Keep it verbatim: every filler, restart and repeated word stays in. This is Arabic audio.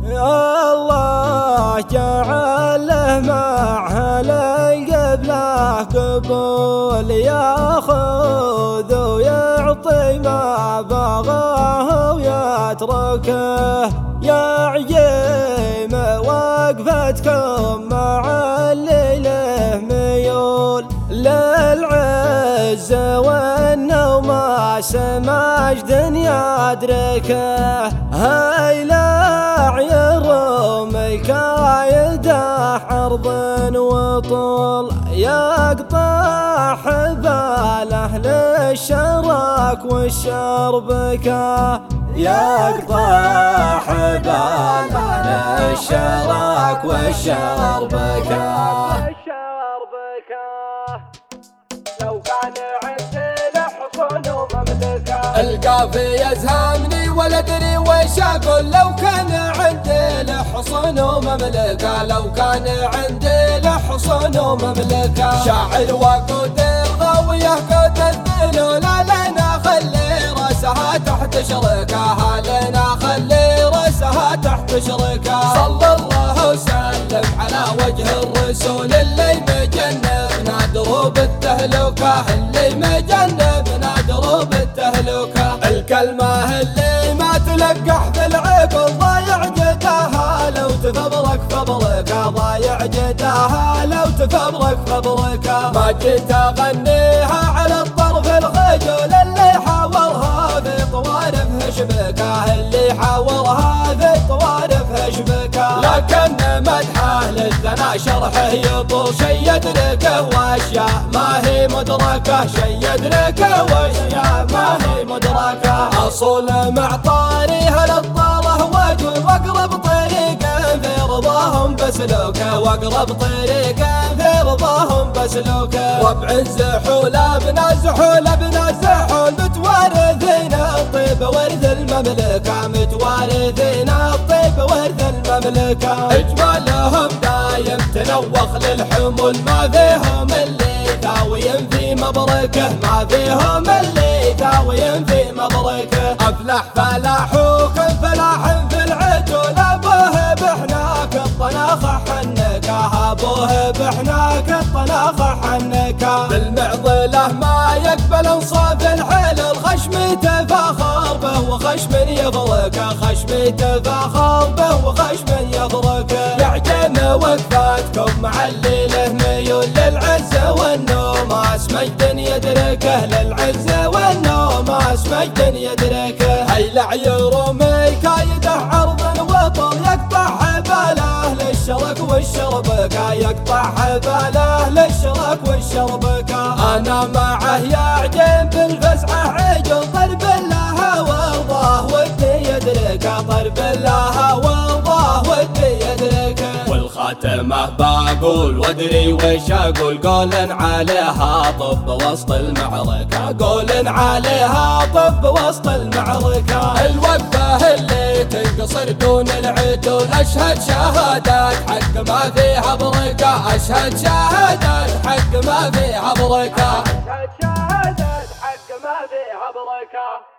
يا الله جعله مع هلين قبله قبول، ياخذ ويعطي ما بغاه ويتركه. يا عجيم وقفتكم مع اللي له ميول للعز والنوم سماج دنيا أدركه. هيلا يرومي كايده عرض وطول، يقطع حباله للشراك والشربكه. يقطع حباله للشراك والشربكه. لو كان عندي حصن ومملكة القافي يزهمني ولا ادري ويش اقول. لو كان عندي له حصن ومملكه، لو كان عندي له حصن ومملكه. شاعر وقود الغاويه قد الذلول، لنا خلي راسها تحت شركها، لنا خلي راسها تحت شركها. صلى الله وسلم على وجه الرسول اللي مجنبنا دروب التهلكه، اللي مجنبنا دروب التهلكه. الكلمه اللي ما تلقح في العقل ضايع جداها، لو تفبرك فبركه ضايع جداها، لو تفبرك فبركه. ما جيت اغنيها على الطرف الخجول اللي حاورها في طوارف شبكه، اللي حاورها في طوارف شبكه. لكن مدحه للثنا شرحه يطول، شي يدركه واشياء ما هي مدركه، شي يدركه واشياء ما هي مدركه. اصول معطاريها للطاله وجه، واقرب طريقه في رضاهم بسلوكه، واقرب طريقه في رضاهم بسلوكه. ربع الزحول ابن الزحول ابن الزحول، متوارثين الطيب ورث المملكه، متوارثين الطيب ورث المملكه. اجمالهم دايم تنوخ للحمول، ما فيهم اللي ثاويين في مبركه، ما فيهم اللي ثاويين في مبركه. افلح فلاحوكم فلاح في العجول، ابوه بحناك الطناخه حنكه، ابوه بحناك الطناخه حنكه. بالمعضله ما يقبل انصاف الحيل، الخشم تفاخر به وخشم يضركه، خشم تفاخر به وخشم يضركه. يعجم وقفاتكم مع اللي له ميول للعز والنوماس مجد يدركه، للعز والنوماس مجد يدركه. هيلع يرومي كايده عرض وطل، يقطع حباله للشرك والشربكه، يقطع حباله للشرك والشربكه. انا معه يا عجيم بالفزعه عجل، طرب الله وارضاه ودي يدركه، طرب الله وارضاه ودي يدركه. والخاتمه بقول وادري ويش اقول، قول عليها طب وسط المعركه، قول عليها طب وسط المعركه. الوقفه اللي تنقصر دون العدول، اشهد شهادات حق ما فيها بركه، اشهد شهادات حق ما فيها بركه، اشهد شهادات حق ما فيها بركة.